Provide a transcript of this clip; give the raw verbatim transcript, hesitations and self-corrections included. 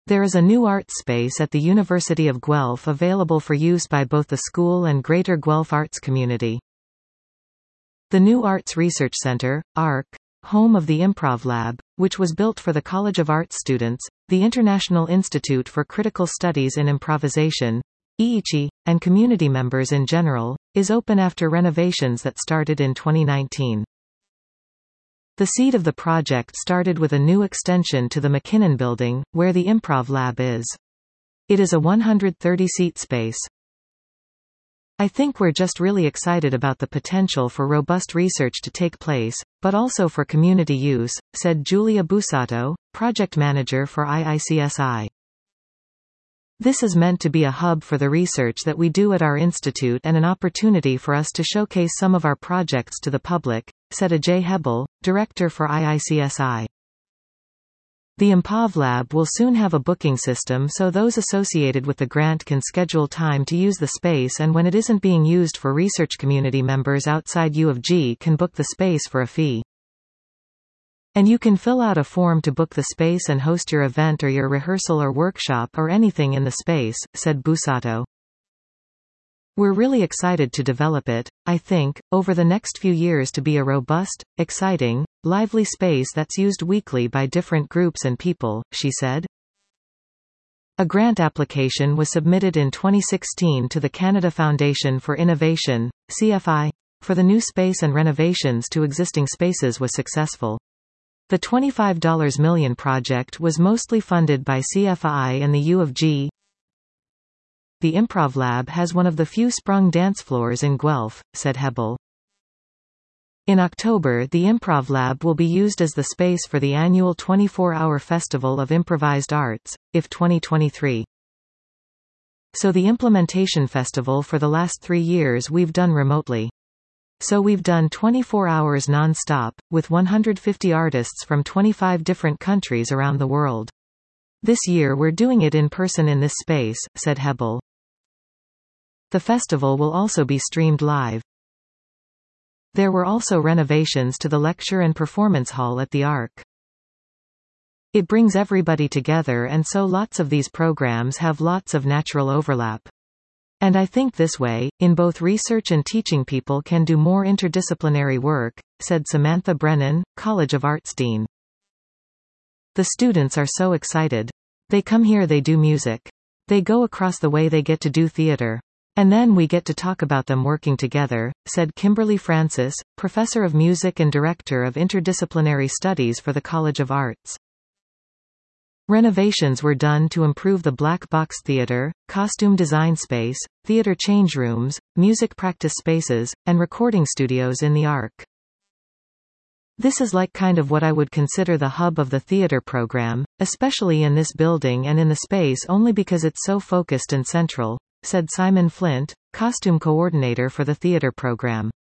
There is a new art space at the University of Guelph available for use by both the school and Greater Guelph arts community. The new Arts Research Center, A R C, home of the Improv Lab, which was built for the College of Arts students, the International Institute for Critical Studies in Improvisation, I I C I, and community members in general, is open after renovations that started in twenty nineteen. The seed of the project started with a new extension to the McKinnon Building, where the Improv Lab is. It is a one hundred thirty seat space. I think we're just really excited about the potential for robust research to take place, but also for community use, said Julia Busato, project manager for I I C S I. This is meant to be a hub for the research that we do at our institute and an opportunity for us to showcase some of our projects to the public, said Ajay Hebel, director for I I C S I. The Improv Lab will soon have a booking system so those associated with the grant can schedule time to use the space, and when it isn't being used for research, community members outside U of G can book the space for a fee. And you can fill out a form to book the space and host your event or your rehearsal or workshop or anything in the space, said Busato. We're really excited to develop it, I think, over the next few years to be a robust, exciting, lively space that's used weekly by different groups and people, she said. A grant application was submitted in twenty sixteen to the Canada Foundation for Innovation, C F I, for the new space, and renovations to existing spaces was successful. The twenty-five million dollars project was mostly funded by C F I and the U of G. The Improv Lab has one of the few sprung dance floors in Guelph, said Hebel. In October, the Improv Lab will be used as the space for the annual twenty-four hour Festival of Improvised Arts, I F twenty twenty-three. So the implementation festival for the last three years we've done remotely. So we've done twenty-four hours non-stop, with one hundred fifty artists from twenty-five different countries around the world. This year we're doing it in person in this space, said Hebel. The festival will also be streamed live. There were also renovations to the lecture and performance hall at the A R C. It brings everybody together, and so lots of these programs have lots of natural overlap. And I think this way, in both research and teaching, people can do more interdisciplinary work, said Samantha Brennan, College of Arts Dean. The students are so excited. They come here, they do music. They go across the way, they get to do theater. And then we get to talk about them working together, said Kimberly Francis, professor of music and director of interdisciplinary studies for the College of Arts. Renovations were done to improve the Black Box Theatre, costume design space, theatre change rooms, music practice spaces, and recording studios in the A R C. This is like kind of what I would consider the hub of the theatre program, especially in this building and in the space, only because it's so focused and central, said Simon Flint, costume coordinator for the theatre program.